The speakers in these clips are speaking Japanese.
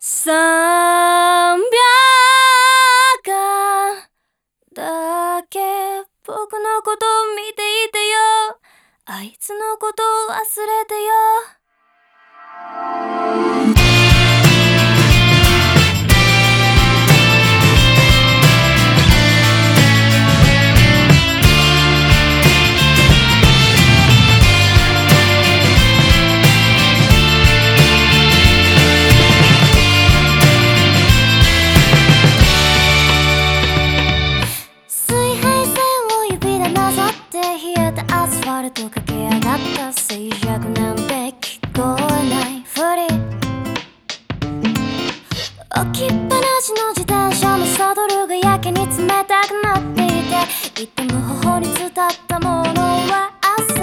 300だけ僕のこと見ていてよ、あいつのこと忘れてよ。アスファルト駆け上がった静寂なんて聞こえないふり、置きっぱなしの自転車のサドルがやけに冷たくなっていて、痛む頬に伝ったものは汗。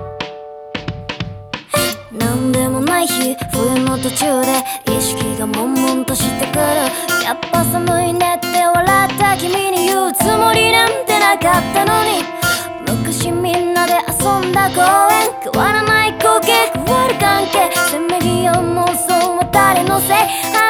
なんでもない日、冬の途中で意識が悶々としてくる。やっぱ寒いねって笑った君に言うつもりなんてなかったのに、昔みんなで遊んだ公園、変わらない光景変わる関係、せめぎ合う妄想は誰のせい。